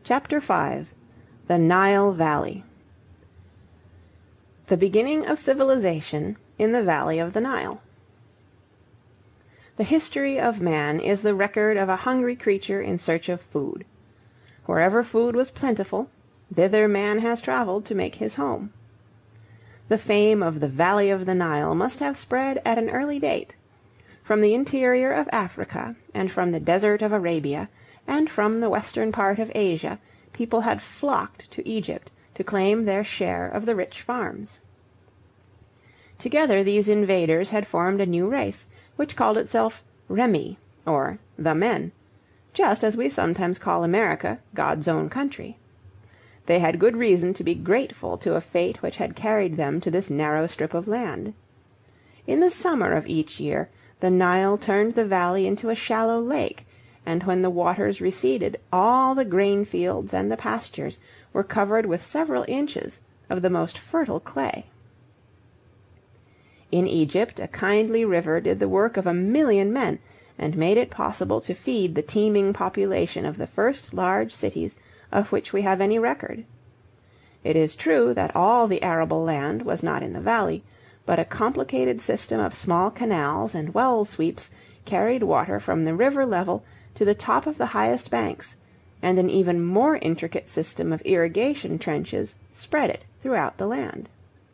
CHAPTER V THE NILE VALLEY The beginning of civilization in the valley of the Nile. The history of man is the record of a hungry creature in search of food. Wherever food was plentiful, thither man has traveled to make his home. The fame of the Valley of the Nile must have spread at an early date. From the interior of Africa, and from the desert of Arabia, and from the western part of Asia, people had flocked to Egypt to claim their share of the rich farms. Together these invaders had formed a new race, which called itself Remi, or the Men, just as we sometimes call America God's own country. They had good reason to be grateful to a fate which had carried them to this narrow strip of land. In the summer of each year the Nile turned the valley into a shallow lake, and when the waters receded all the grain fields and the pastures were covered with several inches of the most fertile clay. In Egypt a kindly river did the work of 1,000,000 men, and made it possible to feed the teeming population of the first large cities of which we have any record. It is true that all the arable land was not in the valley, but a complicated system of small canals and well sweeps carried water from the river level to the top of the highest banks, and an even more intricate system of irrigation trenches spread it throughout the land.